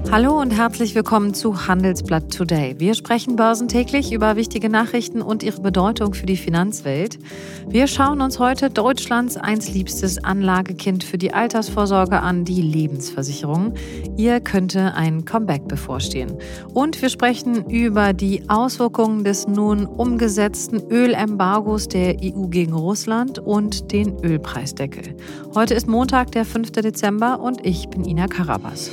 Hallo und herzlich willkommen zu Handelsblatt Today. Wir sprechen börsentäglich über wichtige Nachrichten und ihre Bedeutung für die Finanzwelt. Wir schauen uns heute Deutschlands einst liebstes Anlagekind für die Altersvorsorge an, die Lebensversicherung. Ihr könnte ein Comeback bevorstehen. Und wir sprechen über die Auswirkungen des nun umgesetzten Ölembargos der EU gegen Russland und den Ölpreisdeckel. Heute ist Montag, der 5. Dezember und ich bin Ina Karabas.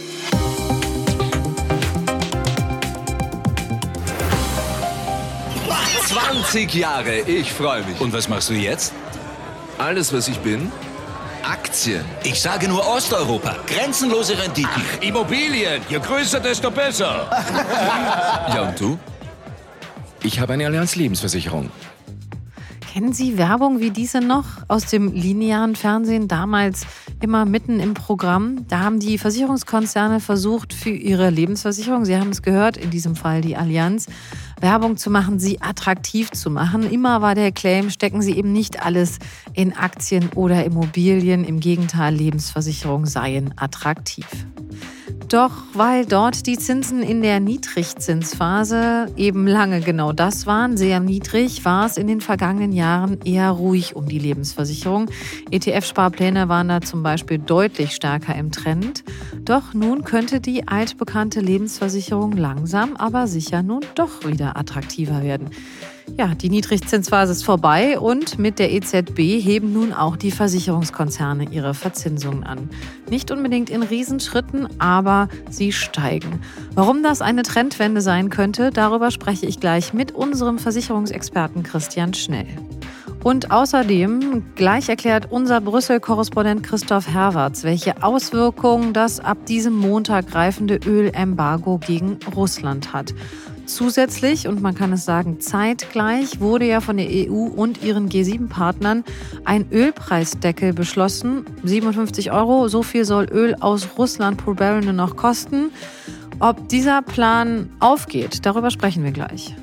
20 Jahre, ich freue mich. Und was machst du jetzt? Alles, was ich bin? Aktien. Ich sage nur Osteuropa. Grenzenlose Renditen. Ach, Immobilien. Je größer, desto besser. Ja, und du? Ich habe eine Allianz Lebensversicherung. Kennen Sie Werbung wie diese noch aus dem linearen Fernsehen, damals immer mitten im Programm? Da haben die Versicherungskonzerne versucht, für ihre Lebensversicherung, Sie haben es gehört, in diesem Fall die Allianz, Werbung zu machen, sie attraktiv zu machen. Immer war der Claim, stecken Sie eben nicht alles in Aktien oder Immobilien. Im Gegenteil, Lebensversicherungen seien attraktiv. Doch weil dort die Zinsen in der Niedrigzinsphase eben lange genau das waren, sehr niedrig, war es in den vergangenen Jahren eher ruhig um die Lebensversicherung. ETF-Sparpläne waren da zum Beispiel deutlich stärker im Trend. Doch nun könnte die altbekannte Lebensversicherung langsam, aber sicher nun doch wieder attraktiver werden. Ja, die Niedrigzinsphase ist vorbei und mit der EZB heben nun auch die Versicherungskonzerne ihre Verzinsungen an. Nicht unbedingt in Riesenschritten, aber sie steigen. Warum das eine Trendwende sein könnte, darüber spreche ich gleich mit unserem Versicherungsexperten Christian Schnell. Und außerdem gleich erklärt unser Brüssel-Korrespondent Christoph Herwarts, welche Auswirkungen das ab diesem Montag greifende Ölembargo gegen Russland hat. Zusätzlich, und man kann es sagen zeitgleich, wurde ja von der EU und ihren G7-Partnern ein Ölpreisdeckel beschlossen. 57 €, so viel soll Öl aus Russland pro Barrel nur noch kosten. Ob dieser Plan aufgeht, darüber sprechen wir gleich.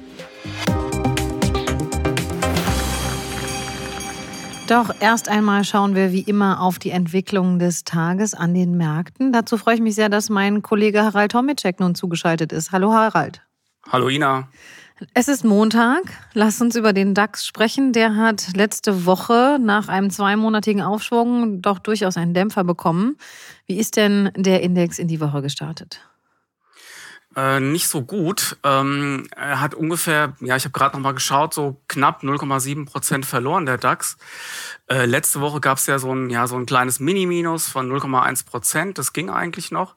Doch erst einmal schauen wir wie immer auf die Entwicklung des Tages an den Märkten. Dazu freue ich mich sehr, dass mein Kollege Harald Tomicek nun zugeschaltet ist. Hallo Harald. Hallo Ina. Es ist Montag. Lass uns über den DAX sprechen. Der hat letzte Woche nach einem 2-monatigen Aufschwung doch durchaus einen Dämpfer bekommen. Wie ist denn der Index in die Woche gestartet? Nicht so gut. Er hat ungefähr, ich habe gerade noch mal geschaut, so knapp 0,7% verloren, der DAX. Letzte Woche gab es ja so ein kleines Mini-Minus von 0,1%. Das ging eigentlich noch.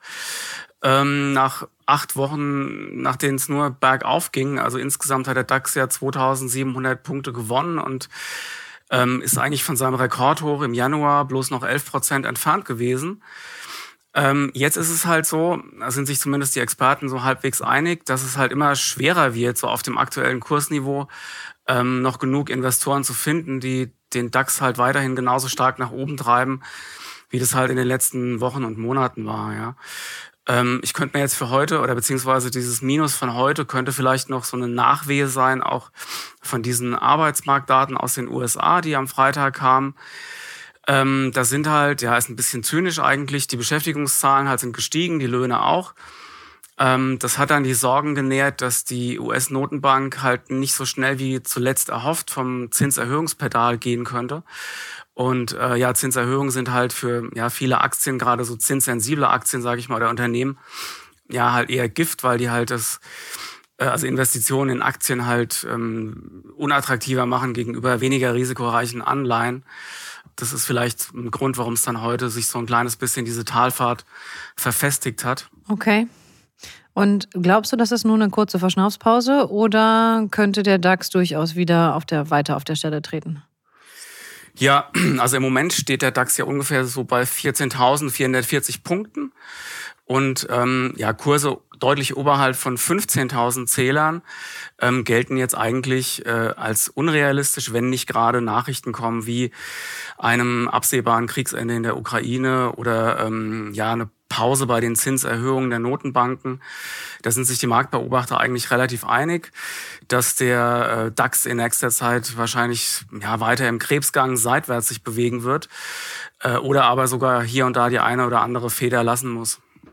Nach 8 Wochen, nach denen es nur bergauf ging, also insgesamt hat der DAX ja 2700 Punkte gewonnen und ist eigentlich von seinem Rekordhoch im Januar bloß noch 11% entfernt gewesen. Jetzt ist es halt so, da sind sich zumindest die Experten so halbwegs einig, dass es halt immer schwerer wird, so auf dem aktuellen Kursniveau noch genug Investoren zu finden, die den DAX halt weiterhin genauso stark nach oben treiben, wie das halt in den letzten Wochen und Monaten war, ja. Ich könnte mir jetzt für heute oder beziehungsweise dieses Minus von heute könnte vielleicht noch so eine Nachwehe sein, auch von diesen Arbeitsmarktdaten aus den USA, die am Freitag kamen. Da sind halt, ist ein bisschen zynisch eigentlich, die Beschäftigungszahlen halt sind gestiegen, die Löhne auch. Das hat dann die Sorgen genährt, dass die US-Notenbank halt nicht so schnell wie zuletzt erhofft vom Zinserhöhungspedal gehen könnte. Und Zinserhöhungen sind halt für viele Aktien, gerade so zinssensible Aktien, sage ich mal, oder Unternehmen, halt eher Gift, weil die halt also Investitionen in Aktien halt unattraktiver machen gegenüber weniger risikoreichen Anleihen. Das ist vielleicht ein Grund, warum es dann heute sich so ein kleines bisschen diese Talfahrt verfestigt hat. Okay. Und glaubst du, das ist nur eine kurze Verschnaufspause oder könnte der DAX durchaus wieder weiter auf der Stelle treten? Ja, also im Moment steht der DAX ja ungefähr so bei 14.440 Punkten und Kurse deutlich oberhalb von 15.000 Zählern gelten jetzt eigentlich als unrealistisch, wenn nicht gerade Nachrichten kommen wie einem absehbaren Kriegsende in der Ukraine oder eine Pause bei den Zinserhöhungen der Notenbanken. Da sind sich die Marktbeobachter eigentlich relativ einig, dass der DAX in nächster Zeit wahrscheinlich weiter im Krebsgang seitwärts sich bewegen wird oder aber sogar hier und da die eine oder andere Feder lassen muss.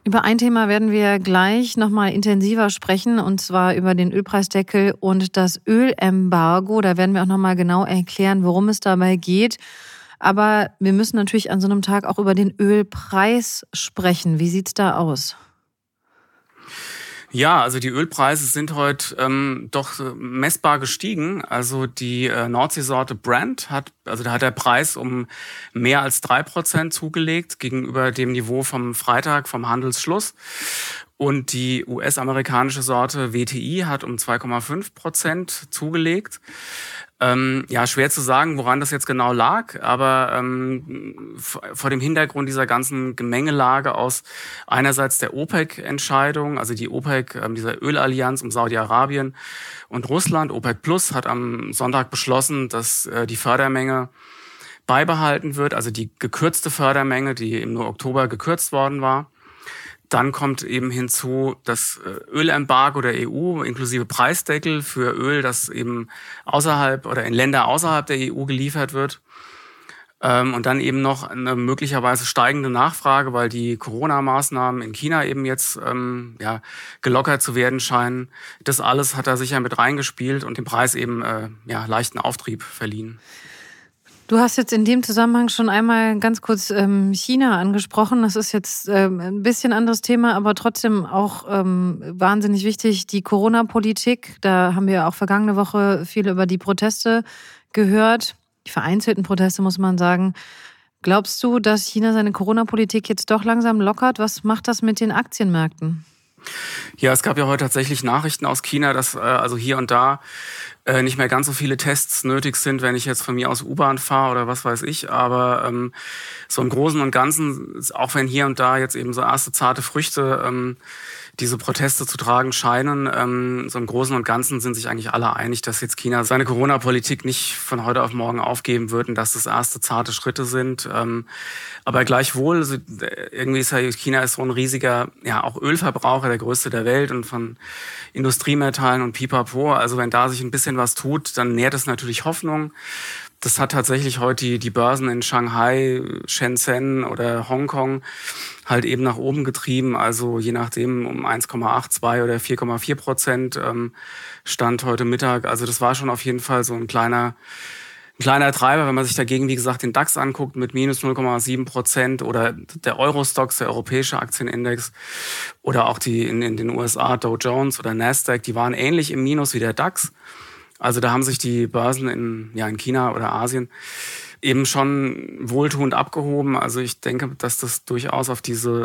Über ein Thema werden wir gleich nochmal intensiver sprechen, und zwar über den Ölpreisdeckel und das Ölembargo. Da werden wir auch nochmal genau erklären, worum es dabei geht. Aber wir müssen natürlich an so einem Tag auch über den Ölpreis sprechen. Wie sieht's da aus? Ja, also die Ölpreise sind heute doch messbar gestiegen. Also die Nordseesorte Brent da hat der Preis um mehr als 3% zugelegt gegenüber dem Niveau vom Freitag, vom Handelsschluss. Und die US-amerikanische Sorte WTI hat um 2,5% zugelegt. Schwer zu sagen, woran das jetzt genau lag, aber vor dem Hintergrund dieser ganzen Gemengelage aus einerseits der OPEC-Entscheidung, also die OPEC, dieser Ölallianz um Saudi-Arabien und Russland, OPEC Plus, hat am Sonntag beschlossen, dass die Fördermenge beibehalten wird, also die gekürzte Fördermenge, die im Oktober gekürzt worden war. Dann kommt eben hinzu das Ölembargo der EU inklusive Preisdeckel für Öl, das eben außerhalb oder in Länder außerhalb der EU geliefert wird. Und dann eben noch eine möglicherweise steigende Nachfrage, weil die Corona-Maßnahmen in China eben jetzt gelockert zu werden scheinen. Das alles hat da sicher mit reingespielt und dem Preis eben leichten Auftrieb verliehen. Du hast jetzt in dem Zusammenhang schon einmal ganz kurz China angesprochen. Das ist jetzt ein bisschen anderes Thema, aber trotzdem auch wahnsinnig wichtig. Die Corona-Politik, da haben wir auch vergangene Woche viel über die Proteste gehört. Die vereinzelten Proteste, muss man sagen. Glaubst du, dass China seine Corona-Politik jetzt doch langsam lockert? Was macht das mit den Aktienmärkten? Ja, es gab ja heute tatsächlich Nachrichten aus China, dass also hier und da nicht mehr ganz so viele Tests nötig sind, wenn ich jetzt von mir aus U-Bahn fahre oder was weiß ich. Aber so im Großen und Ganzen, auch wenn hier und da jetzt eben so erste zarte Früchte diese Proteste zu tragen scheinen, so im Großen und Ganzen sind sich eigentlich alle einig, dass jetzt China seine Corona-Politik nicht von heute auf morgen aufgeben wird und dass das erste zarte Schritte sind. Aber gleichwohl, irgendwie ist ja China ist so ein riesiger, auch Ölverbraucher, der größte der Welt und von Industriemetallen und Pipapo. Also wenn da sich ein bisschen was tut, dann nährt es natürlich Hoffnung. Das hat tatsächlich heute die Börsen in Shanghai, Shenzhen oder Hongkong halt eben nach oben getrieben. Also je nachdem um 1,8, 2 oder 4,4% Stand heute Mittag. Also das war schon auf jeden Fall so ein kleiner Treiber, wenn man sich dagegen, wie gesagt, den DAX anguckt mit minus 0,7% oder der Eurostoxx, der europäische Aktienindex oder auch die in den USA Dow Jones oder Nasdaq, die waren ähnlich im Minus wie der DAX. Also da haben sich die Börsen in China oder Asien eben schon wohltuend abgehoben. Also ich denke, dass das durchaus auf diese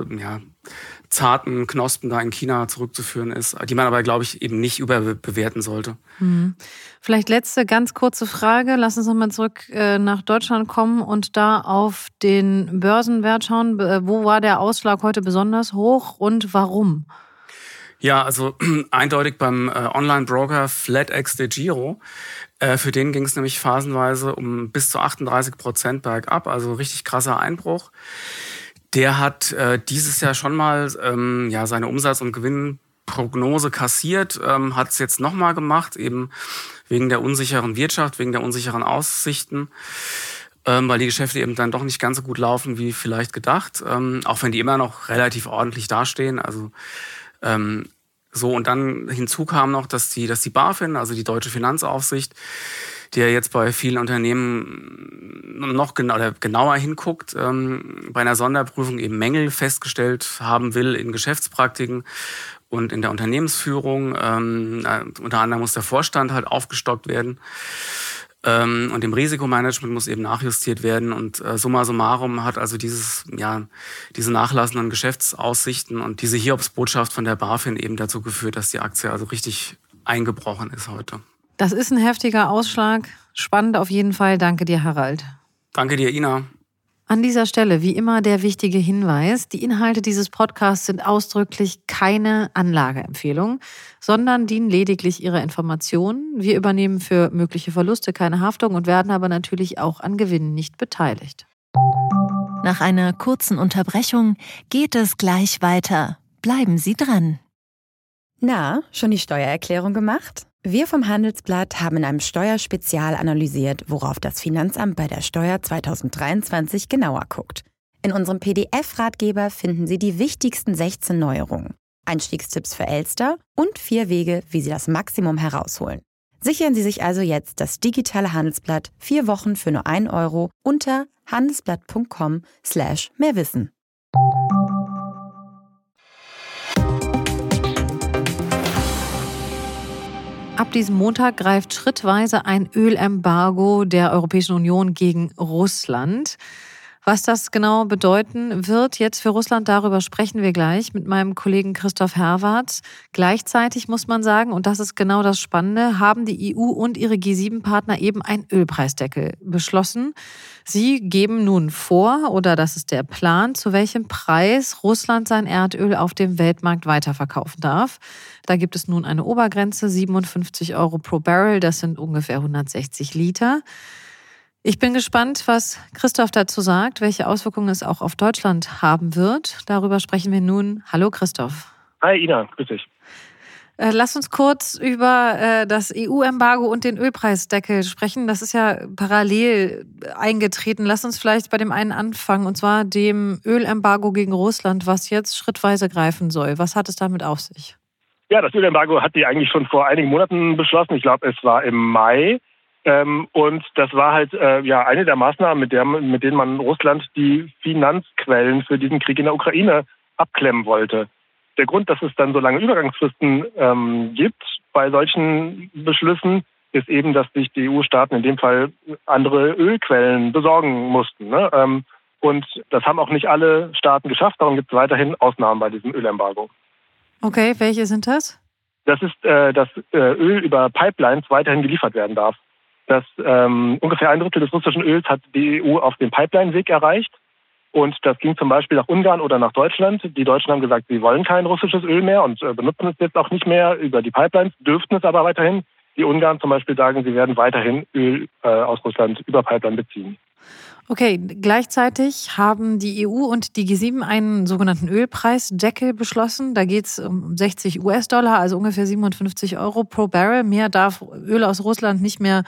zarten Knospen da in China zurückzuführen ist, die man aber, glaube ich, eben nicht überbewerten sollte. Vielleicht letzte ganz kurze Frage. Lass uns nochmal zurück nach Deutschland kommen und da auf den Börsenwert schauen. Wo war der Ausschlag heute besonders hoch und warum? Ja, also eindeutig beim Online-Broker FlatEx.DEGIRO. Für den ging es nämlich phasenweise um bis zu 38% bergab, also richtig krasser Einbruch. Der hat dieses Jahr schon mal seine Umsatz- und Gewinnprognose kassiert, hat es jetzt nochmal gemacht, eben wegen der unsicheren Wirtschaft, wegen der unsicheren Aussichten, weil die Geschäfte eben dann doch nicht ganz so gut laufen wie vielleicht gedacht, auch wenn die immer noch relativ ordentlich dastehen. Also und dann hinzu kam noch, dass die BaFin, also die Deutsche Finanzaufsicht, die ja jetzt bei vielen Unternehmen noch genauer hinguckt, bei einer Sonderprüfung eben Mängel festgestellt haben will in Geschäftspraktiken und in der Unternehmensführung. Unter anderem muss der Vorstand halt aufgestockt werden. Und im Risikomanagement muss eben nachjustiert werden. Und summa summarum hat also diese nachlassenden Geschäftsaussichten und diese Hiobsbotschaft von der BaFin eben dazu geführt, dass die Aktie also richtig eingebrochen ist heute. Das ist ein heftiger Ausschlag. Spannend auf jeden Fall. Danke dir, Harald. Danke dir, Ina. An dieser Stelle wie immer der wichtige Hinweis, die Inhalte dieses Podcasts sind ausdrücklich keine Anlageempfehlung, sondern dienen lediglich ihrer Information. Wir übernehmen für mögliche Verluste keine Haftung und werden aber natürlich auch an Gewinnen nicht beteiligt. Nach einer kurzen Unterbrechung geht es gleich weiter. Bleiben Sie dran. Na, schon die Steuererklärung gemacht? Wir vom Handelsblatt haben in einem Steuerspezial analysiert, worauf das Finanzamt bei der Steuer 2023 genauer guckt. In unserem PDF-Ratgeber finden Sie die wichtigsten 16 Neuerungen, Einstiegstipps für Elster und 4 Wege, wie Sie das Maximum herausholen. Sichern Sie sich also jetzt das digitale Handelsblatt 4 Wochen für nur 1 Euro unter handelsblatt.com/mehrwissen. Ab diesem Montag greift schrittweise ein Ölembargo der Europäischen Union gegen Russland. Was das genau bedeuten wird jetzt für Russland, darüber sprechen wir gleich mit meinem Kollegen Christoph Herwarth. Gleichzeitig muss man sagen, und das ist genau das Spannende, haben die EU und ihre G7-Partner eben einen Ölpreisdeckel beschlossen. Sie geben nun vor, oder das ist der Plan, zu welchem Preis Russland sein Erdöl auf dem Weltmarkt weiterverkaufen darf. Da gibt es nun eine Obergrenze, 57 Euro pro Barrel, das sind ungefähr 160 Liter. Ich bin gespannt, was Christoph dazu sagt, welche Auswirkungen es auch auf Deutschland haben wird. Darüber sprechen wir nun. Hallo Christoph. Hi Ina, grüß dich. Lass uns kurz über das EU-Embargo und den Ölpreisdeckel sprechen. Das ist ja parallel eingetreten. Lass uns vielleicht bei dem einen anfangen, und zwar dem Ölembargo gegen Russland, was jetzt schrittweise greifen soll. Was hat es damit auf sich? Ja, das Ölembargo hat die eigentlich schon vor einigen Monaten beschlossen. Ich glaube, es war im Mai. Und das war halt eine der Maßnahmen, mit denen man Russland die Finanzquellen für diesen Krieg in der Ukraine abklemmen wollte. Der Grund, dass es dann so lange Übergangsfristen gibt bei solchen Beschlüssen, ist eben, dass sich die EU-Staaten in dem Fall andere Ölquellen besorgen mussten. Ne? Und das haben auch nicht alle Staaten geschafft. Darum gibt es weiterhin Ausnahmen bei diesem Ölembargo. Okay, welche sind das? Das ist, dass Öl über Pipelines weiterhin geliefert werden darf. Dass ungefähr 1/3 des russischen Öls hat die EU auf dem Pipeline-Weg erreicht. Und das ging zum Beispiel nach Ungarn oder nach Deutschland. Die Deutschen haben gesagt, sie wollen kein russisches Öl mehr und benutzen es jetzt auch nicht mehr über die Pipelines, dürften es aber weiterhin. Die Ungarn zum Beispiel sagen, sie werden weiterhin Öl aus Russland über Pipeline beziehen. Okay, gleichzeitig haben die EU und die G7 einen sogenannten Ölpreisdeckel beschlossen. Da geht es um 60 US-Dollar, also ungefähr 57 Euro pro Barrel. Mehr darf Öl aus Russland nicht mehr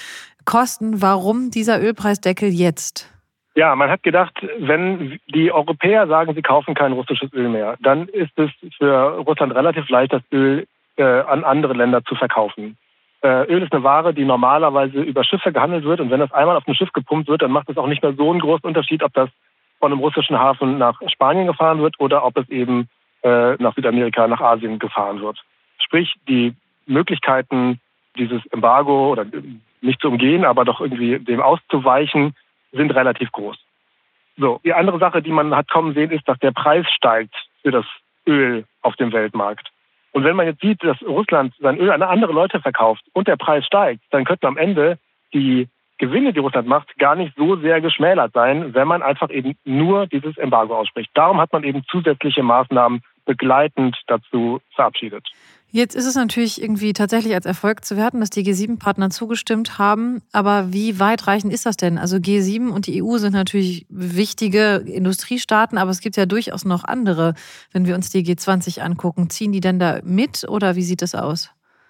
kosten. Warum dieser Ölpreisdeckel jetzt? Ja, man hat gedacht, wenn die Europäer sagen, sie kaufen kein russisches Öl mehr, dann ist es für Russland relativ leicht, das Öl an andere Länder zu verkaufen. Öl ist eine Ware, die normalerweise über Schiffe gehandelt wird. Und wenn das einmal auf ein Schiff gepumpt wird, dann macht es auch nicht mehr so einen großen Unterschied, ob das von einem russischen Hafen nach Spanien gefahren wird oder ob es eben nach Südamerika, nach Asien gefahren wird. Sprich, die Möglichkeiten, dieses Embargo oder nicht zu umgehen, aber doch irgendwie dem auszuweichen, sind relativ groß. So, die andere Sache, die man hat kommen sehen, ist, dass der Preis steigt für das Öl auf dem Weltmarkt. Und wenn man jetzt sieht, dass Russland sein Öl an andere Leute verkauft und der Preis steigt, dann könnten am Ende die Gewinne, die Russland macht, gar nicht so sehr geschmälert sein, wenn man einfach eben nur dieses Embargo ausspricht. Darum hat man eben zusätzliche Maßnahmen begleitend dazu verabschiedet. Jetzt ist es natürlich irgendwie tatsächlich als Erfolg zu werten, dass die G7-Partner zugestimmt haben. Aber wie weitreichend ist das denn? Also G7 und die EU sind natürlich wichtige Industriestaaten, aber es gibt ja durchaus noch andere. Wenn wir uns die G20 angucken, ziehen die denn da mit oder wie sieht das aus?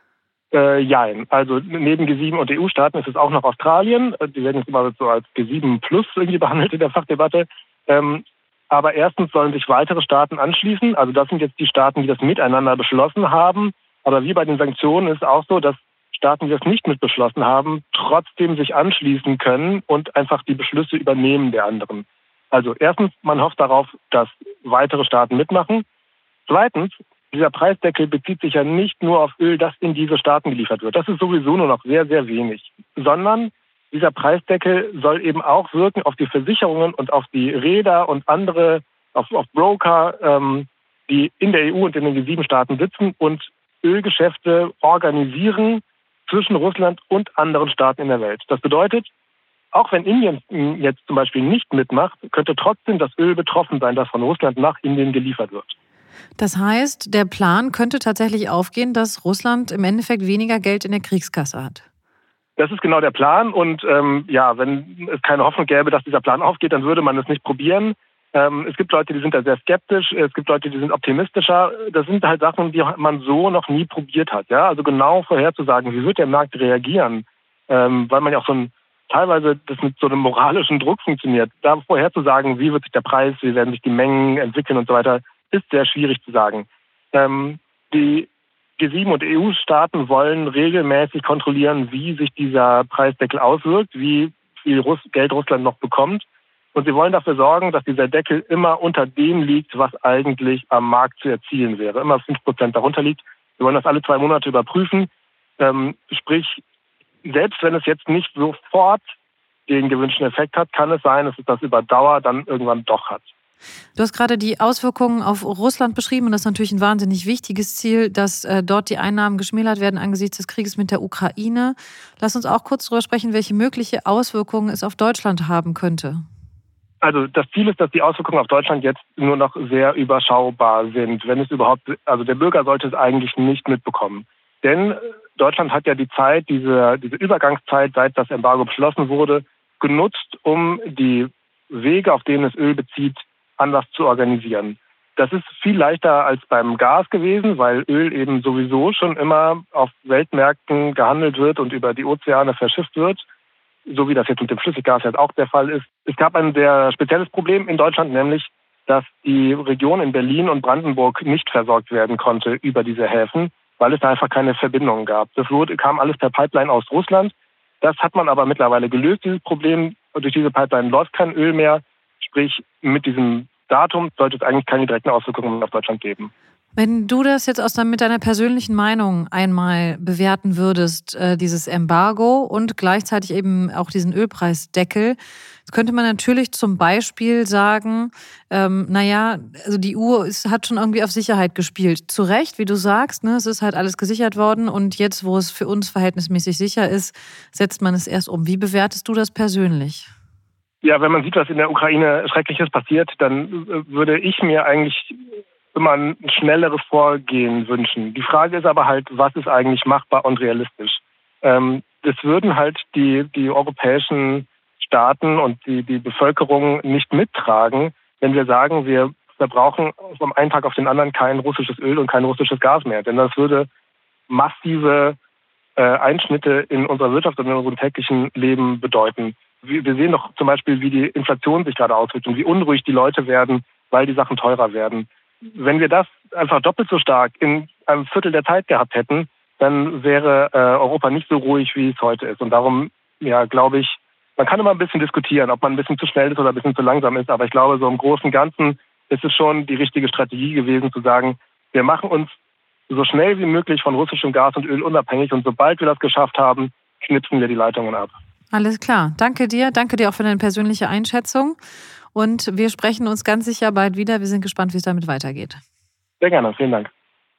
Jein. Also neben G7 und EU-Staaten ist es auch noch Australien. Die werden jetzt immer so als G7 Plus irgendwie behandelt in der Fachdebatte. Aber erstens sollen sich weitere Staaten anschließen. Also das sind jetzt die Staaten, die das miteinander beschlossen haben. Aber wie bei den Sanktionen ist es auch so, dass Staaten, die das nicht mit beschlossen haben, trotzdem sich anschließen können und einfach die Beschlüsse übernehmen der anderen. Also erstens, man hofft darauf, dass weitere Staaten mitmachen. Zweitens, dieser Preisdeckel bezieht sich ja nicht nur auf Öl, das in diese Staaten geliefert wird. Das ist sowieso nur noch sehr, sehr wenig. Sondern dieser Preisdeckel soll eben auch wirken auf die Versicherungen und auf die Reeder und andere, auf Broker, die in der EU und in den G7-Staaten sitzen und Ölgeschäfte organisieren zwischen Russland und anderen Staaten in der Welt. Das bedeutet, auch wenn Indien jetzt zum Beispiel nicht mitmacht, könnte trotzdem das Öl betroffen sein, das von Russland nach Indien geliefert wird. Das heißt, der Plan könnte tatsächlich aufgehen, dass Russland im Endeffekt weniger Geld in der Kriegskasse hat. Das ist genau der Plan und wenn es keine Hoffnung gäbe, dass dieser Plan aufgeht, dann würde man es nicht probieren. Es gibt Leute, die sind da sehr skeptisch, es gibt Leute, die sind optimistischer. Das sind halt Sachen, die man so noch nie probiert hat. Ja? Also genau vorherzusagen, wie wird der Markt reagieren, weil man ja auch so ein teilweise das mit so einem moralischen Druck funktioniert. Da vorher zu sagen, wie wird sich der Preis, wie werden sich die Mengen entwickeln und so weiter, ist sehr schwierig zu sagen. Die G7 und EU-Staaten wollen regelmäßig kontrollieren, wie sich dieser Preisdeckel auswirkt, wie viel Geld Russland noch bekommt. Und sie wollen dafür sorgen, dass dieser Deckel immer unter dem liegt, was eigentlich am Markt zu erzielen wäre. Immer 5% darunter liegt. Wir wollen das alle 2 Monate überprüfen. Sprich, selbst wenn es jetzt nicht sofort den gewünschten Effekt hat, kann es sein, dass es das über Dauer dann irgendwann doch hat. Du hast gerade die Auswirkungen auf Russland beschrieben und das ist natürlich ein wahnsinnig wichtiges Ziel, dass dort die Einnahmen geschmälert werden angesichts des Krieges mit der Ukraine. Lass uns auch kurz darüber sprechen, welche mögliche Auswirkungen es auf Deutschland haben könnte. Also das Ziel ist, dass die Auswirkungen auf Deutschland jetzt nur noch sehr überschaubar sind, wenn es überhaupt, also der Bürger sollte es eigentlich nicht mitbekommen. Denn Deutschland hat ja die Zeit, diese Übergangszeit, seit das Embargo beschlossen wurde, genutzt, um die Wege, auf denen es Öl bezieht, anders zu organisieren. Das ist viel leichter als beim Gas gewesen, weil Öl eben sowieso schon immer auf Weltmärkten gehandelt wird und über die Ozeane verschifft wird, so wie das jetzt mit dem Flüssiggas jetzt auch der Fall ist. Es gab ein sehr spezielles Problem in Deutschland, nämlich, dass die Region in Berlin und Brandenburg nicht versorgt werden konnte über diese Häfen, weil es da einfach keine Verbindungen gab. Das kam alles per Pipeline aus Russland. Das hat man aber mittlerweile gelöst, dieses Problem. Durch diese Pipeline läuft kein Öl mehr. Sprich, mit diesem Datum sollte es eigentlich keine direkten Auswirkungen auf Deutschland geben. Wenn du das jetzt mit deiner persönlichen Meinung einmal bewerten würdest, dieses Embargo und gleichzeitig eben auch diesen Ölpreisdeckel, könnte man natürlich zum Beispiel sagen, also die EU hat schon irgendwie auf Sicherheit gespielt. Zu Recht, wie du sagst, ne, es ist halt alles gesichert worden und jetzt, wo es für uns verhältnismäßig sicher ist, setzt man es erst um. Wie bewertest du das persönlich? Ja, wenn man sieht, was in der Ukraine Schreckliches passiert, dann würde ich mir eigentlich immer ein schnelleres Vorgehen wünschen. Die Frage ist aber halt, was ist eigentlich machbar und realistisch? Das würden halt die europäischen Staaten und die Bevölkerung nicht mittragen, wenn wir sagen, wir verbrauchen vom einen Tag auf den anderen kein russisches Öl und kein russisches Gas mehr. Denn das würde massive Einschnitte in unserer Wirtschaft und in unserem täglichen Leben bedeuten. Wir sehen doch zum Beispiel, wie die Inflation sich gerade auswirkt und wie unruhig die Leute werden, weil die Sachen teurer werden. Wenn wir das einfach doppelt so stark in einem Viertel der Zeit gehabt hätten, dann wäre Europa nicht so ruhig, wie es heute ist. Und darum, ja, glaube ich, man kann immer ein bisschen diskutieren, ob man ein bisschen zu schnell ist oder ein bisschen zu langsam ist. Aber ich glaube, so im Großen und Ganzen ist es schon die richtige Strategie gewesen, zu sagen, wir machen uns so schnell wie möglich von russischem Gas und Öl unabhängig. Und sobald wir das geschafft haben, knipsen wir die Leitungen ab. Alles klar. Danke dir auch für deine persönliche Einschätzung. Und wir sprechen uns ganz sicher bald wieder. Wir sind gespannt, wie es damit weitergeht. Sehr gerne. Vielen Dank.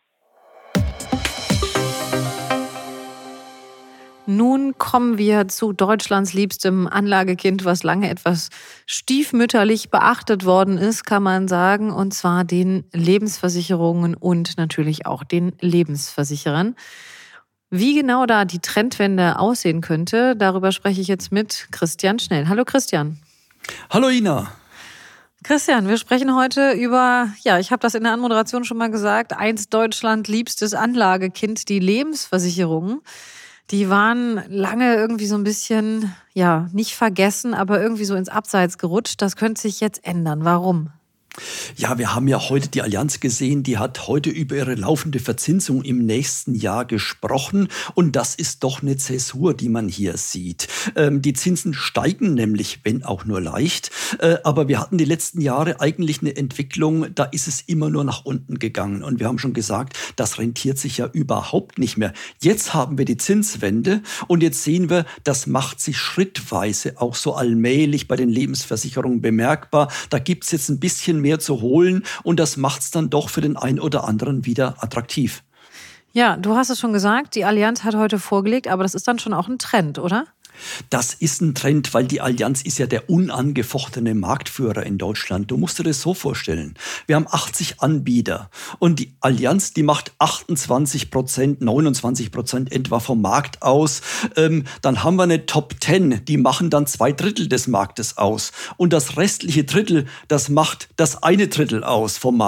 Nun kommen wir zu Deutschlands liebstem Anlagekind, was lange etwas stiefmütterlich beachtet worden ist, kann man sagen, und zwar den Lebensversicherungen und natürlich auch den Lebensversicherern. Wie genau da die Trendwende aussehen könnte, darüber spreche ich jetzt mit Christian Schnell. Hallo Christian. Hallo Ina. Christian, wir sprechen heute über, ich habe das in der Anmoderation schon mal gesagt, einst Deutschland liebstes Anlagekind, die Lebensversicherungen. Die waren lange irgendwie so ein bisschen, nicht vergessen, aber irgendwie so ins Abseits gerutscht. Das könnte sich jetzt ändern. Warum? Ja, wir haben ja heute die Allianz gesehen, die hat heute über ihre laufende Verzinsung im nächsten Jahr gesprochen und das ist doch eine Zäsur, die man hier sieht. Die Zinsen steigen nämlich, wenn auch nur leicht, aber wir hatten die letzten Jahre eigentlich eine Entwicklung, da ist es immer nur nach unten gegangen und wir haben schon gesagt, das rentiert sich ja überhaupt nicht mehr. Jetzt haben wir die Zinswende und jetzt sehen wir, das macht sich schrittweise auch so allmählich bei den Lebensversicherungen bemerkbar. Da gibt es jetzt ein bisschen mehr zu holen und das macht es dann doch für den einen oder anderen wieder attraktiv. Ja, du hast es schon gesagt, die Allianz hat heute vorgelegt, aber das ist dann schon auch ein Trend, oder? Das ist ein Trend, weil die Allianz ist ja der unangefochtene Marktführer in Deutschland. Du musst dir das so vorstellen. Wir haben 80 Anbieter und die Allianz, die macht 28%, 29% etwa vom Markt aus. Dann haben wir eine Top 10, die machen dann 2/3 des Marktes aus. Und das restliche Drittel, das macht das eine Drittel aus vom Markt.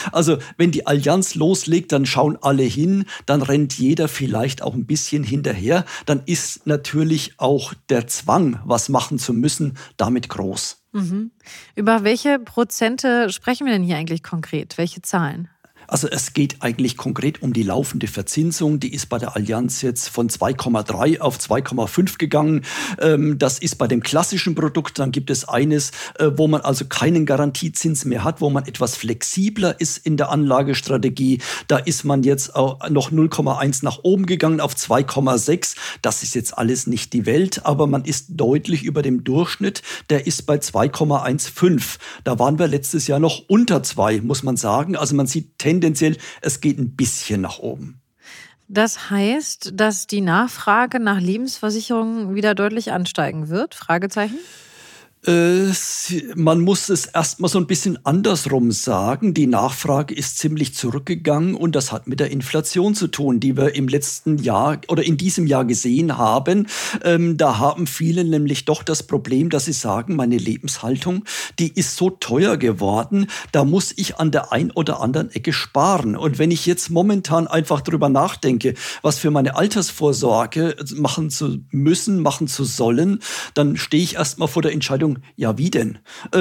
Also wenn die Allianz loslegt, dann schauen alle hin, dann rennt jeder vielleicht auch ein bisschen hinterher. Dann ist natürlich auch der Zwang, was machen zu müssen, damit groß. Mhm. Über welche Prozente sprechen wir denn hier eigentlich konkret? Welche Zahlen? Also es geht eigentlich konkret um die laufende Verzinsung. Die ist bei der Allianz jetzt von 2,3 auf 2,5 gegangen. Das ist bei dem klassischen Produkt. Dann gibt es eines, wo man also keinen Garantiezins mehr hat, wo man etwas flexibler ist in der Anlagestrategie. Da ist man jetzt auch noch 0,1 nach oben gegangen auf 2,6. Das ist jetzt alles nicht die Welt, aber man ist deutlich über dem Durchschnitt. Der ist bei 2,15. Da waren wir letztes Jahr noch unter 2, muss man sagen. Also man sieht tendenziell, es geht ein bisschen nach oben. Das heißt, dass die Nachfrage nach Lebensversicherungen wieder deutlich ansteigen wird? Fragezeichen? Man muss es erstmal so ein bisschen andersrum sagen. Die Nachfrage ist ziemlich zurückgegangen und das hat mit der Inflation zu tun, die wir im letzten Jahr oder in diesem Jahr gesehen haben. Da haben viele nämlich doch das Problem, dass sie sagen, meine Lebenshaltung, die ist so teuer geworden, da muss ich an der einen oder anderen Ecke sparen. Und wenn ich jetzt momentan einfach drüber nachdenke, was für meine Altersvorsorge machen zu müssen, machen zu sollen, dann stehe ich erstmal vor der Entscheidung, ja, wie denn?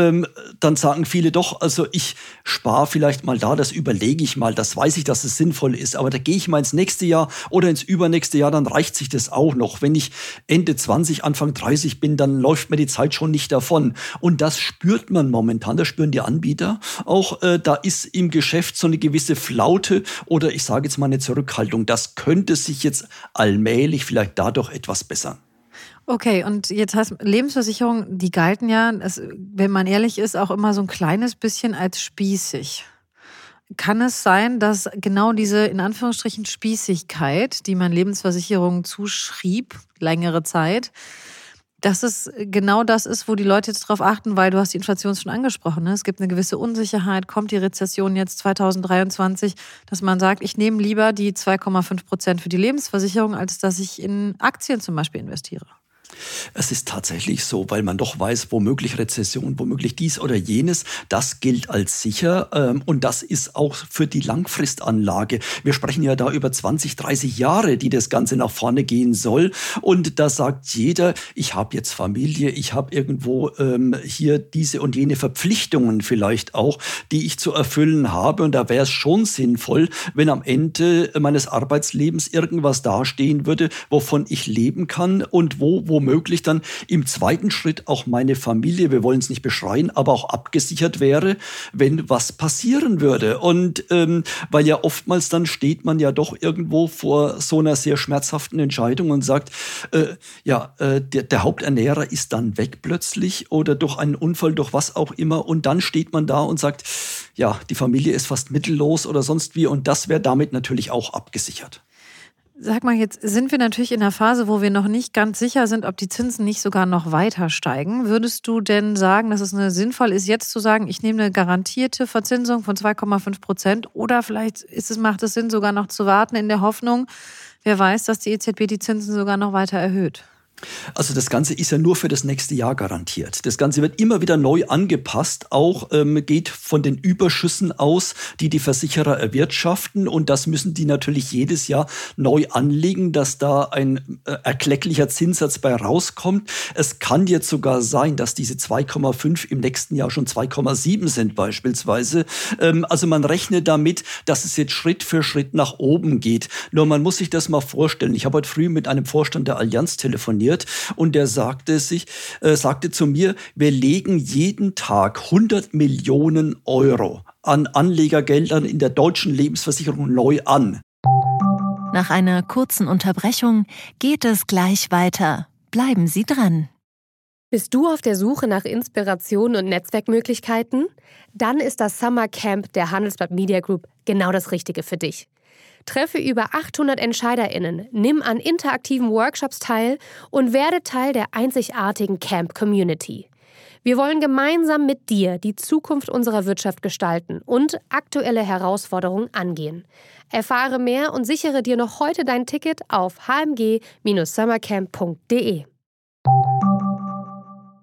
Dann sagen viele doch, also ich spare vielleicht mal da, das überlege ich mal, das weiß ich, dass es sinnvoll ist, aber da gehe ich mal ins nächste Jahr oder ins übernächste Jahr, dann reicht sich das auch noch. Wenn ich Ende 20, Anfang 30 bin, dann läuft mir die Zeit schon nicht davon. Und das spürt man momentan, das spüren die Anbieter auch. Da ist im Geschäft so eine gewisse Flaute oder ich sage jetzt mal eine Zurückhaltung. Das könnte sich jetzt allmählich vielleicht dadurch etwas bessern. Okay, und jetzt hast Lebensversicherungen, die galten ja, wenn man ehrlich ist, auch immer so ein kleines bisschen als spießig. Kann es sein, dass genau diese in Anführungsstrichen Spießigkeit, die man Lebensversicherungen zuschrieb, längere Zeit, dass es genau das ist, wo die Leute jetzt drauf achten, weil du hast die Inflation schon angesprochen. Ne? Es gibt eine gewisse Unsicherheit, kommt die Rezession jetzt 2023, dass man sagt, ich nehme lieber die 2,5% für die Lebensversicherung, als dass ich in Aktien zum Beispiel investiere. Es ist tatsächlich so, weil man doch weiß, womöglich Rezession, womöglich dies oder jenes, das gilt als sicher und das ist auch für die Langfristanlage. Wir sprechen ja da über 20, 30 Jahre, die das Ganze nach vorne gehen soll und da sagt jeder, ich habe jetzt Familie, ich habe irgendwo hier diese und jene Verpflichtungen vielleicht auch, die ich zu erfüllen habe und da wäre es schon sinnvoll, wenn am Ende meines Arbeitslebens irgendwas dastehen würde, wovon ich leben kann und womöglich dann im zweiten Schritt auch meine Familie, wir wollen es nicht beschreien, aber auch abgesichert wäre, wenn was passieren würde. Und weil ja oftmals dann steht man ja doch irgendwo vor so einer sehr schmerzhaften Entscheidung und sagt, der Haupternährer ist dann weg plötzlich oder durch einen Unfall, durch was auch immer. Und dann steht man da und sagt, ja, die Familie ist fast mittellos oder sonst wie. Und das wäre damit natürlich auch abgesichert. Sag mal, jetzt sind wir natürlich in einer Phase, wo wir noch nicht ganz sicher sind, ob die Zinsen nicht sogar noch weiter steigen. Würdest du denn sagen, dass es sinnvoll ist, jetzt zu sagen, ich nehme eine garantierte Verzinsung von 2,5% oder vielleicht macht es Sinn, sogar noch zu warten in der Hoffnung, wer weiß, dass die EZB die Zinsen sogar noch weiter erhöht? Also das Ganze ist ja nur für das nächste Jahr garantiert. Das Ganze wird immer wieder neu angepasst, auch geht von den Überschüssen aus, die die Versicherer erwirtschaften und das müssen die natürlich jedes Jahr neu anlegen, dass da ein erklecklicher Zinssatz bei rauskommt. Es kann jetzt sogar sein, dass diese 2,5 im nächsten Jahr schon 2,7 sind beispielsweise. Also man rechnet damit, dass es jetzt Schritt für Schritt nach oben geht. Nur man muss sich das mal vorstellen. Ich habe heute früh mit einem Vorstand der Allianz telefoniert und der sagte zu mir, wir legen jeden Tag 100 Millionen Euro an Anlegergeldern in der deutschen Lebensversicherung neu an. Nach einer kurzen Unterbrechung geht es gleich weiter. Bleiben Sie dran. Bist du auf der Suche nach Inspiration und Netzwerkmöglichkeiten? Dann ist das Summer Camp der Handelsblatt Media Group genau das Richtige für dich. Treffe über 800 EntscheiderInnen, nimm an interaktiven Workshops teil und werde Teil der einzigartigen Camp-Community. Wir wollen gemeinsam mit dir die Zukunft unserer Wirtschaft gestalten und aktuelle Herausforderungen angehen. Erfahre mehr und sichere dir noch heute dein Ticket auf hmg-summercamp.de.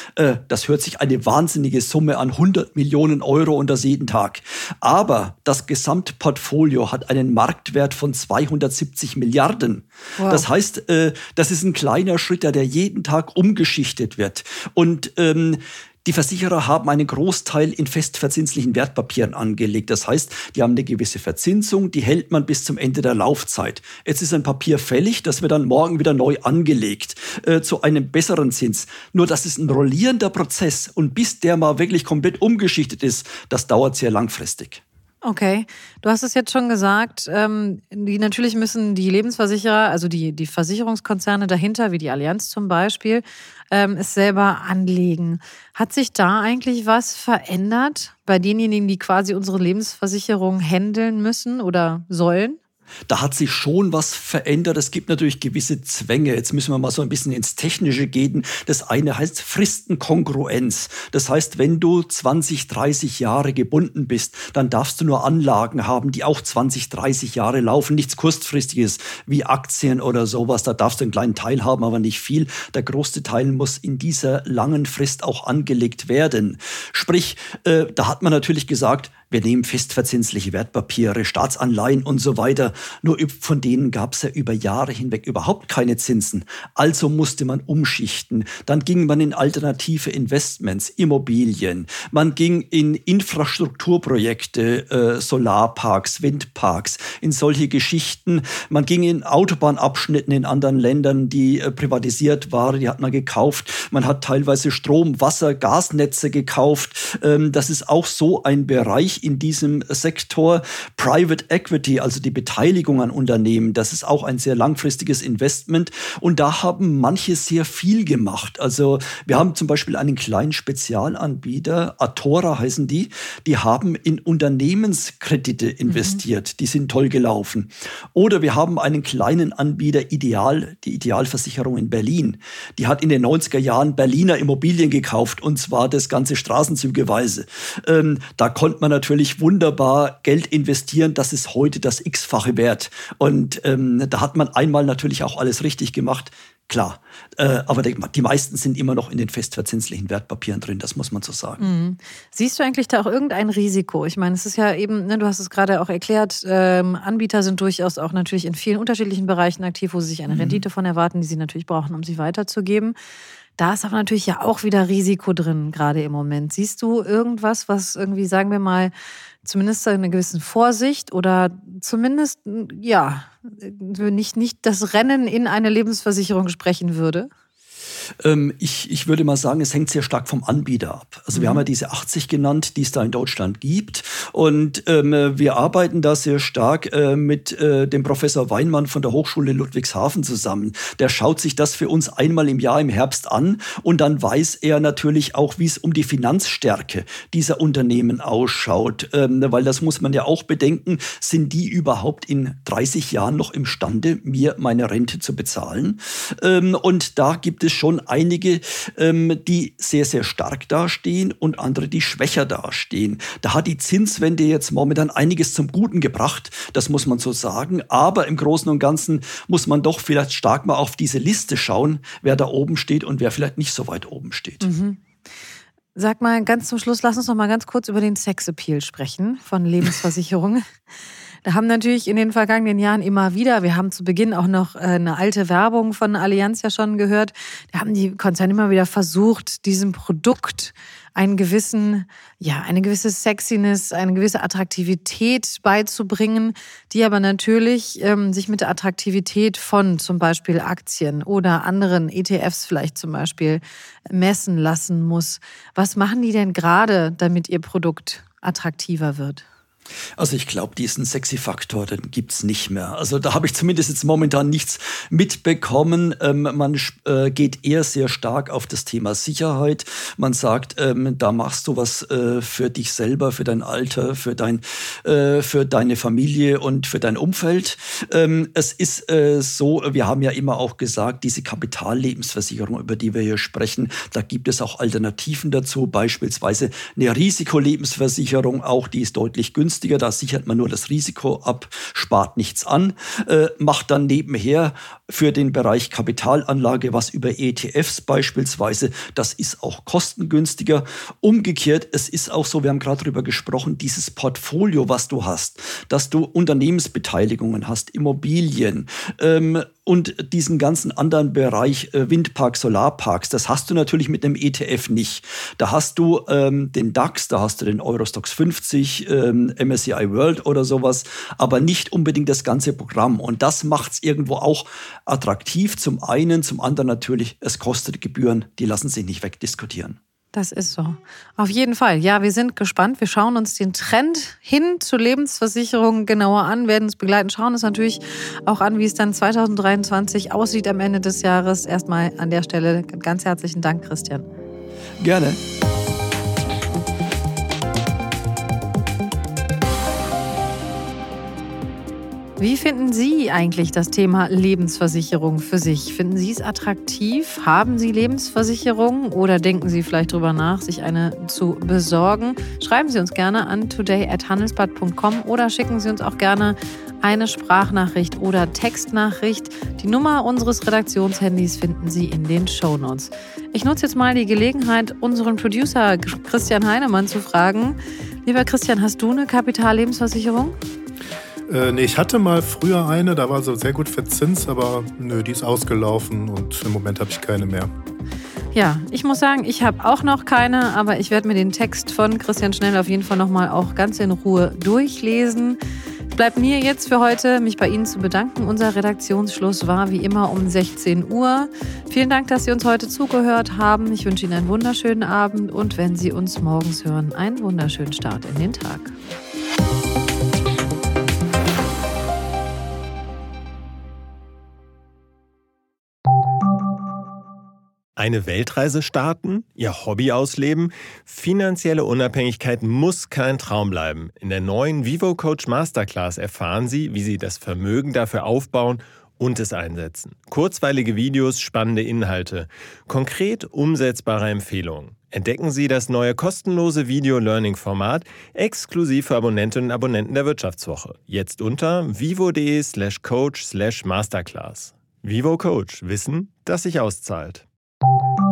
Das hört sich eine wahnsinnige Summe an, 100 Millionen Euro und das jeden Tag. Aber das Gesamtportfolio hat einen Marktwert von 270 Milliarden. Wow. Das heißt, das ist ein kleiner Schritt, der jeden Tag umgeschichtet wird. Und die Versicherer haben einen Großteil in festverzinslichen Wertpapieren angelegt. Das heißt, die haben eine gewisse Verzinsung, die hält man bis zum Ende der Laufzeit. Jetzt ist ein Papier fällig, das wird dann morgen wieder neu angelegt zu einem besseren Zins. Nur das ist ein rollierender Prozess und bis der mal wirklich komplett umgeschichtet ist, das dauert sehr langfristig. Okay, du hast es jetzt schon gesagt, natürlich müssen die Lebensversicherer, also die Versicherungskonzerne dahinter, wie die Allianz zum Beispiel, es selber anlegen. Hat sich da eigentlich was verändert bei denjenigen, die quasi unsere Lebensversicherung handeln müssen oder sollen? Da hat sich schon was verändert. Es gibt natürlich gewisse Zwänge. Jetzt müssen wir mal so ein bisschen ins Technische gehen. Das eine heißt Fristenkongruenz. Das heißt, wenn du 20, 30 Jahre gebunden bist, dann darfst du nur Anlagen haben, die auch 20, 30 Jahre laufen. Nichts Kurzfristiges wie Aktien oder sowas. Da darfst du einen kleinen Teil haben, aber nicht viel. Der größte Teil muss in dieser langen Frist auch angelegt werden. Sprich, da hat man natürlich gesagt, wir nehmen festverzinsliche Wertpapiere, Staatsanleihen und so weiter. Nur von denen gab es ja über Jahre hinweg überhaupt keine Zinsen. Also musste man umschichten. Dann ging man in alternative Investments, Immobilien. Man ging in Infrastrukturprojekte, Solarparks, Windparks, in solche Geschichten. Man ging in Autobahnabschnitten in anderen Ländern, die privatisiert waren. Die hat man gekauft. Man hat teilweise Strom, Wasser, Gasnetze gekauft. Das ist auch so ein Bereich in diesem Sektor. Private Equity, also die Beteiligung an Unternehmen, das ist auch ein sehr langfristiges Investment. Und da haben manche sehr viel gemacht. Also wir haben zum Beispiel einen kleinen Spezialanbieter, Athora heißen die haben in Unternehmenskredite investiert. Die sind toll gelaufen. Oder wir haben einen kleinen Anbieter, die Idealversicherung in Berlin. Die hat in den 90er Jahren Berliner Immobilien gekauft, und zwar das ganze straßenzügeweise. Da konnte man natürlich wunderbar Geld investieren, das ist heute das X-fache wert. Und da hat man einmal natürlich auch alles richtig gemacht, klar. Aber die meisten sind immer noch in den festverzinslichen Wertpapieren drin, das muss man so sagen. Mhm. Siehst du eigentlich da auch irgendein Risiko? Ich meine, es ist ja eben, du hast es gerade auch erklärt, Anbieter sind durchaus auch natürlich in vielen unterschiedlichen Bereichen aktiv, wo sie sich eine Rendite von erwarten, die sie natürlich brauchen, um sie weiterzugeben. Da ist aber natürlich ja auch wieder Risiko drin, gerade im Moment. Siehst du irgendwas, was irgendwie, sagen wir mal, zumindest eine gewisse Vorsicht oder zumindest, ja, nicht das Rennen in eine Lebensversicherung sprechen würde? Ich würde mal sagen, es hängt sehr stark vom Anbieter ab. Also wir haben ja diese 80 genannt, die es da in Deutschland gibt. Und wir arbeiten da sehr stark mit dem Professor Weinmann von der Hochschule Ludwigshafen zusammen. Der schaut sich das für uns einmal im Jahr im Herbst an und dann weiß er natürlich auch, wie es um die Finanzstärke dieser Unternehmen ausschaut. Weil das muss man ja auch bedenken, sind die überhaupt in 30 Jahren noch imstande, mir meine Rente zu bezahlen? Und da gibt es schon einige, die sehr, sehr stark dastehen und andere, die schwächer dastehen. Da hat die Zinswende jetzt momentan einiges zum Guten gebracht, das muss man so sagen. Aber im Großen und Ganzen muss man doch vielleicht stark mal auf diese Liste schauen, wer da oben steht und wer vielleicht nicht so weit oben steht. Mhm. Sag mal ganz zum Schluss, lass uns noch mal ganz kurz über den Sexappeal sprechen von Lebensversicherungen. Da haben natürlich in den vergangenen Jahren immer wieder, wir haben zu Beginn auch noch eine alte Werbung von Allianz ja schon gehört, da haben die Konzerne immer wieder versucht, diesem Produkt eine gewisse Sexiness, eine gewisse Attraktivität beizubringen, die aber natürlich sich mit der Attraktivität von zum Beispiel Aktien oder anderen ETFs vielleicht zum Beispiel messen lassen muss. Was machen die denn gerade, damit ihr Produkt attraktiver wird? Also ich glaube, diesen Sexy-Faktor, den gibt's nicht mehr. Also da habe ich zumindest jetzt momentan nichts mitbekommen. Man geht eher sehr stark auf das Thema Sicherheit. Man sagt, da machst du was für dich selber, für dein Alter, für deine Familie und für dein Umfeld. Es ist so, wir haben ja immer auch gesagt, diese Kapitallebensversicherung, über die wir hier sprechen, da gibt es auch Alternativen dazu, beispielsweise eine Risikolebensversicherung, auch die ist deutlich günstiger. kostengünstiger, da sichert man nur das Risiko ab, spart nichts an, macht dann nebenher für den Bereich Kapitalanlage was über ETFs beispielsweise, das ist auch kostengünstiger. Umgekehrt, es ist auch so, wir haben gerade darüber gesprochen, dieses Portfolio, was du hast, dass du Unternehmensbeteiligungen hast, Immobilien und diesen ganzen anderen Bereich Windparks, Solarparks, das hast du natürlich mit einem ETF nicht. Da hast du den DAX, da hast du den Eurostoxx 50, MSCI World oder sowas, aber nicht unbedingt das ganze Programm. Und das macht es irgendwo auch attraktiv zum einen, zum anderen natürlich, es kostet Gebühren, die lassen sich nicht wegdiskutieren. Das ist so. Auf jeden Fall. Ja, wir sind gespannt. Wir schauen uns den Trend hin zur Lebensversicherung genauer an, werden es begleiten, schauen uns natürlich auch an, wie es dann 2023 aussieht am Ende des Jahres. Erstmal an der Stelle ganz herzlichen Dank, Christian. Gerne. Wie finden Sie eigentlich das Thema Lebensversicherung für sich? Finden Sie es attraktiv? Haben Sie Lebensversicherung oder denken Sie vielleicht darüber nach, sich eine zu besorgen? Schreiben Sie uns gerne an today@handelsblatt.com oder schicken Sie uns auch gerne eine Sprachnachricht oder Textnachricht. Die Nummer unseres Redaktionshandys finden Sie in den Shownotes. Ich nutze jetzt mal die Gelegenheit, unseren Producer Christian Heinemann zu fragen. Lieber Christian, hast du eine Kapitallebensversicherung? Nee, ich hatte mal früher eine, da war sie sehr gut verzinst, aber nö, die ist ausgelaufen und im Moment habe ich keine mehr. Ja, ich muss sagen, ich habe auch noch keine, aber ich werde mir den Text von Christian Schnell auf jeden Fall nochmal auch ganz in Ruhe durchlesen. Bleibt mir jetzt für heute, mich bei Ihnen zu bedanken. Unser Redaktionsschluss war wie immer um 16 Uhr. Vielen Dank, dass Sie uns heute zugehört haben. Ich wünsche Ihnen einen wunderschönen Abend und wenn Sie uns morgens hören, einen wunderschönen Start in den Tag. Eine Weltreise starten? Ihr Hobby ausleben? Finanzielle Unabhängigkeit muss kein Traum bleiben. In der neuen Vivo Coach Masterclass erfahren Sie, wie Sie das Vermögen dafür aufbauen und es einsetzen. Kurzweilige Videos, spannende Inhalte, konkret umsetzbare Empfehlungen. Entdecken Sie das neue kostenlose Video-Learning-Format exklusiv für Abonnentinnen und Abonnenten der Wirtschaftswoche. Jetzt unter vivo.de/coach/masterclass. Vivo Coach. Wissen, das sich auszahlt.